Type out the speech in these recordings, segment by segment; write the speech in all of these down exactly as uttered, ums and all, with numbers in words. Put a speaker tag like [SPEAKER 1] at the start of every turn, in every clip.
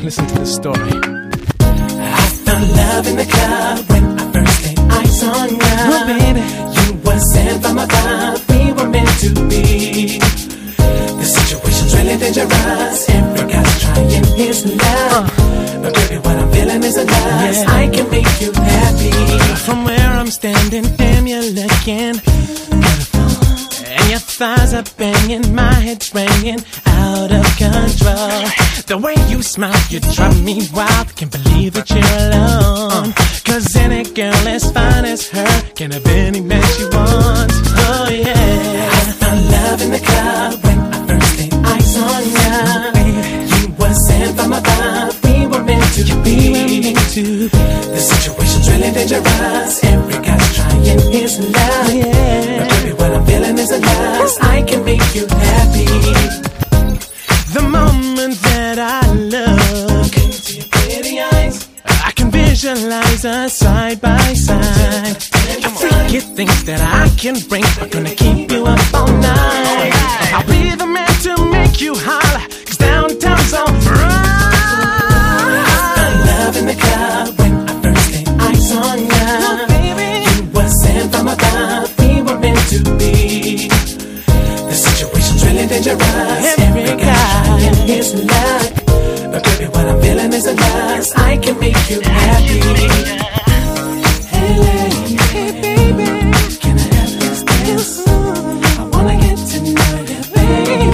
[SPEAKER 1] listen to the story.
[SPEAKER 2] I found love in the club when I first laid eyes on you.
[SPEAKER 1] Oh, baby,
[SPEAKER 2] you were sent from above. We were meant to be. The situation's really dangerous. Every guy's trying his luck, uh. but baby, what I'm feeling is a lust. Yeah. I can make you happy.
[SPEAKER 1] From where I'm standing, damn, you're looking beautiful, and your thighs are banging, my head's ringing, out of control. The way you smile, you drive me wild. Can't believe that you're alone. Cause any girl as fine as her can have any man she wants. Oh yeah,
[SPEAKER 2] I found love in the club when I first laid eyes on you. You were sent from above. We were meant to be. The situation's really dangerous. Every guy's trying his luck, yeah. but baby, what I'm feeling is a lust. I can make you happy.
[SPEAKER 1] The moment that I look
[SPEAKER 2] into your pretty eyes,
[SPEAKER 1] I can visualize us side by side. I think it thinks that I can bring. I'm gonna keep you up all night. I'll be the man to make you holler, cause downtown's on right.
[SPEAKER 2] I found love in the club when I first laid eyes on you.
[SPEAKER 1] Oh, baby,
[SPEAKER 2] you were sent from above. We were meant to be. The situation's really dangerous.
[SPEAKER 1] Every guy
[SPEAKER 2] trying his luck, but baby, what I'm feeling is a lust. I can make you happy. Hey lady,
[SPEAKER 1] hey baby,
[SPEAKER 2] can I have this dance? I wanna get to know you, baby.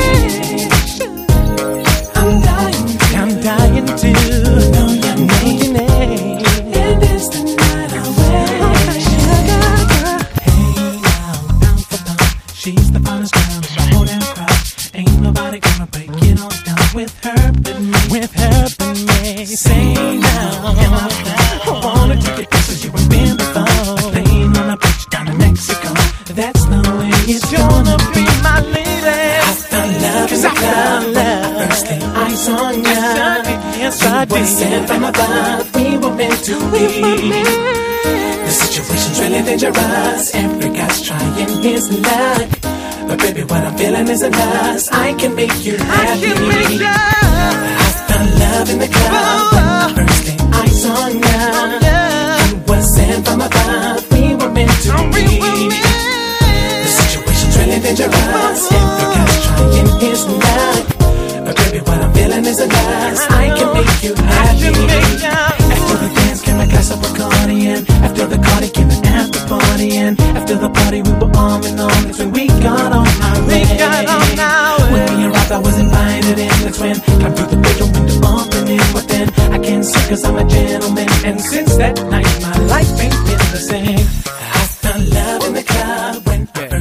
[SPEAKER 2] I'm dying,
[SPEAKER 1] I'm dying to
[SPEAKER 2] know your name,
[SPEAKER 1] name.
[SPEAKER 2] and it's the night away. Hey now, pound for pound, she's the finest girl in the whole damn crowd. Ain't nobody gonna break it all down with her but me.
[SPEAKER 1] With her but me.
[SPEAKER 2] Say now, am I proud? I wanna take you places you ain't been before. Plane on a beach down in Mexico. That's the way it's
[SPEAKER 1] Gonna be my lady.
[SPEAKER 2] I found love in the club when I first laid eyes on you.
[SPEAKER 1] Yes, I
[SPEAKER 2] You were sent from above. We were meant to be. The situation's really dangerous. Every guy's trying his luck, but baby, what I'm feeling is a lust. I can make you happy.
[SPEAKER 1] I can make you.
[SPEAKER 2] I found love in the club when I first laid eyes on you.
[SPEAKER 1] Oh, yeah.
[SPEAKER 2] You were sent from above. We were meant to
[SPEAKER 1] Oh,
[SPEAKER 2] be.
[SPEAKER 1] we were meant.
[SPEAKER 2] The situation's really dangerous. Every guy's trying his luck, but baby, what I'm feeling is a lust. I can make you happy.
[SPEAKER 1] I can make you.
[SPEAKER 2] After the dance came a glass of Bacardi, and after the party came an after party, and after the party we were arm in arm. That's when we got on our way.
[SPEAKER 1] We got on our way.
[SPEAKER 2] When we arrived, I was invited in. That's when climbed through the bedroom window bumping in. But then I can't see cause I'm a gentleman, and since that night my life ain't been the same. I found love in the club when I